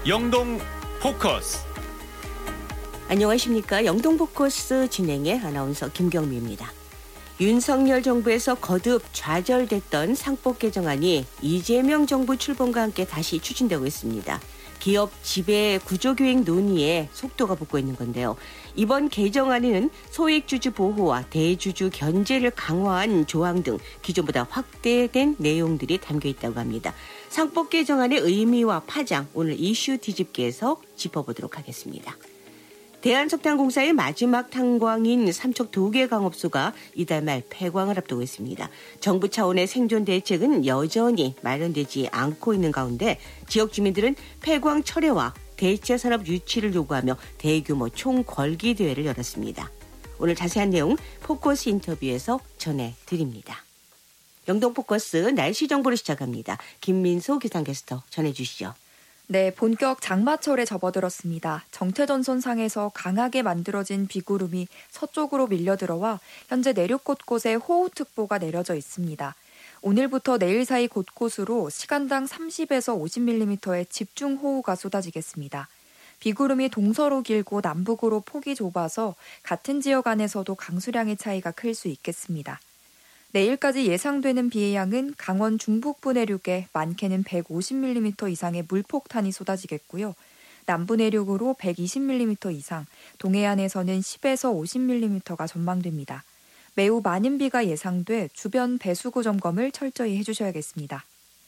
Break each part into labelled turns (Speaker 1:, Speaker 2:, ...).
Speaker 1: 영동 포커스.
Speaker 2: 안녕하십니까. 영동 포커스 진행의 아나운서 김경미입니다. 윤석열 정부에서 거듭 좌절됐던 상법 개정안이 이재명 정부 출범과 함께 다시 추진되고 있습니다. 기업 지배 구조교육 논의에 속도가 붙고 있는 건데요. 이번 개정안에는 소액주주 보호와 대주주 견제를 강화한 조항 등 기존보다 확대된 내용들이 담겨 있다고 합니다. 상법 개정안의 의미와 파장, 오늘 이슈 뒤집기에서 짚어보도록 하겠습니다. 대한석탄공사의 마지막 탄광인 삼척 2개 광업소가 이달 말 폐광을 앞두고 있습니다. 정부 차원의 생존 대책은 여전히 마련되지 않고 있는 가운데 지역 주민들은 폐광 철회와 대체 산업 유치를 요구하며 대규모 총궐기 대회를 열었습니다. 오늘 자세한 내용 포커스 인터뷰에서 전해드립니다. 영동 포커스 날씨 정보를 시작합니다. 김민소 기상캐스터 전해주시죠.
Speaker 3: 네, 본격 장마철에 접어들었습니다. 정체전선상에서 강하게 만들어진 비구름이 서쪽으로 밀려들어와 현재 내륙 곳곳에 호우특보가 내려져 있습니다. 오늘부터 내일 사이 곳곳으로 시간당 30에서 50mm의 집중호우가 쏟아지겠습니다. 비구름이 동서로 길고 남북으로 폭이 좁아서 같은 지역 안에서도 강수량의 차이가 클 수 있겠습니다. 내일까지 예상되는 비의 양은 강원 중북부 내륙에 많게는 150mm 이상의 물폭탄이 쏟아지겠고요. 남부 내륙으로 120mm 이상, 동해안에서는 10에서 50mm가 전망됩니다. 매우 많은 비가 예상돼 주변 배수구 점검을 철저히 해주셔야겠습니다.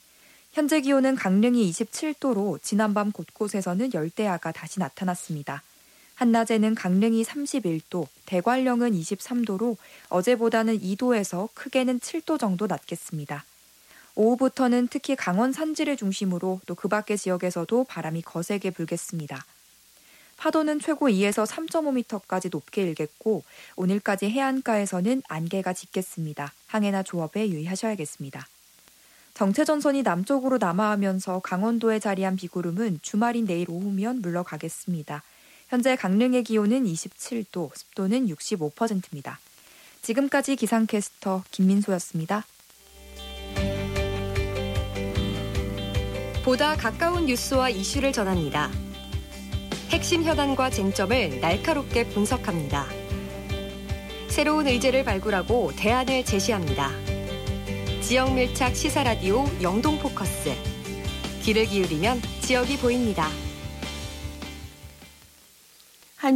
Speaker 3: 현재 기온은 강릉이 27도로 지난밤 곳곳에서는 열대야가 다시 나타났습니다. 한낮에는 강릉이 31도, 대관령은 23도로 어제보다는 2도에서 크게는 7도 정도 낮겠습니다. 오후부터는 특히 강원 산지를 중심으로 또 그 밖의 지역에서도 바람이 거세게 불겠습니다. 파도는 최고 2에서 3.5m까지 높게 일겠고 오늘까지 해안가에서는 안개가 짙겠습니다. 항해나 조업에 유의하셔야겠습니다. 정체전선이 남쪽으로 남하하면서 강원도에 자리한 비구름은 주말인 내일 오후면 물러가겠습니다. 현재 강릉의 기온은 27도, 습도는 65%입니다. 지금까지 기상캐스터 김민소였습니다.
Speaker 4: 보다 가까운 뉴스와 이슈를 전합니다. 핵심 현안과 쟁점을 날카롭게 분석합니다. 새로운 의제를 발굴하고 대안을 제시합니다. 지역 밀착 시사 라디오 영동 포커스. 귀를 기울이면 지역이 보입니다.